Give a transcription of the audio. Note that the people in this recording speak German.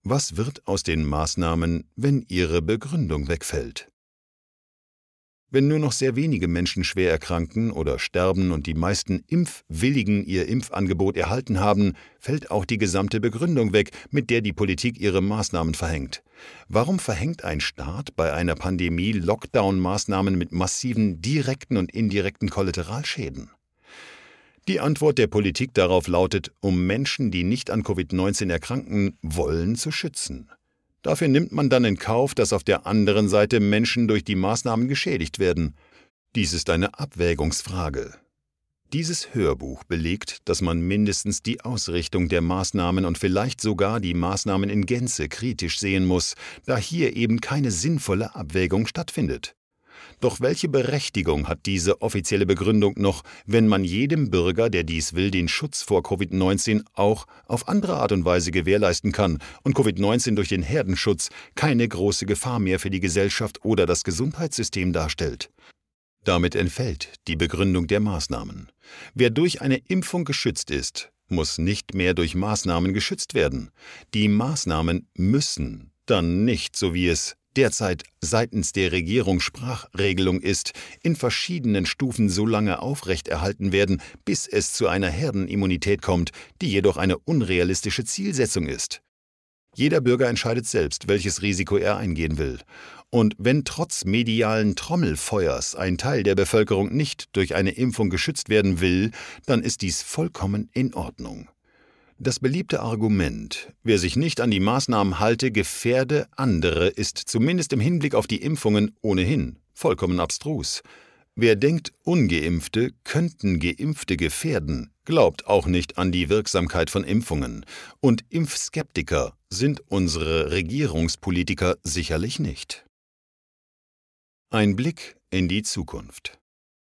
Was wird aus den Maßnahmen, wenn ihre Begründung wegfällt? Wenn nur noch sehr wenige Menschen schwer erkranken oder sterben und die meisten Impfwilligen ihr Impfangebot erhalten haben, fällt auch die gesamte Begründung weg, mit der die Politik ihre Maßnahmen verhängt. Warum verhängt ein Staat bei einer Pandemie Lockdown-Maßnahmen mit massiven direkten und indirekten Kollateralschäden? Die Antwort der Politik darauf lautet, um Menschen, die nicht an Covid-19 erkranken wollen, zu schützen. Dafür nimmt man dann in Kauf, dass auf der anderen Seite Menschen durch die Maßnahmen geschädigt werden. Dies ist eine Abwägungsfrage. Dieses Hörbuch belegt, dass man mindestens die Ausrichtung der Maßnahmen und vielleicht sogar die Maßnahmen in Gänze kritisch sehen muss, da hier eben keine sinnvolle Abwägung stattfindet. Doch welche Berechtigung hat diese offizielle Begründung noch, wenn man jedem Bürger, der dies will, den Schutz vor Covid-19 auch auf andere Art und Weise gewährleisten kann und Covid-19 durch den Herdenschutz keine große Gefahr mehr für die Gesellschaft oder das Gesundheitssystem darstellt? Damit entfällt die Begründung der Maßnahmen. Wer durch eine Impfung geschützt ist, muss nicht mehr durch Maßnahmen geschützt werden. Die Maßnahmen müssen dann nicht, so wie es derzeit seitens der Regierung Sprachregelung ist, in verschiedenen Stufen so lange aufrechterhalten werden, bis es zu einer Herdenimmunität kommt, die jedoch eine unrealistische Zielsetzung ist. Jeder Bürger entscheidet selbst, welches Risiko er eingehen will. Und wenn trotz medialen Trommelfeuers ein Teil der Bevölkerung nicht durch eine Impfung geschützt werden will, dann ist dies vollkommen in Ordnung. Das beliebte Argument, wer sich nicht an die Maßnahmen halte, gefährde andere, ist zumindest im Hinblick auf die Impfungen ohnehin vollkommen abstrus. Wer denkt, Ungeimpfte könnten Geimpfte gefährden, glaubt auch nicht an die Wirksamkeit von Impfungen. Und Impfskeptiker sind unsere Regierungspolitiker sicherlich nicht. Ein Blick in die Zukunft.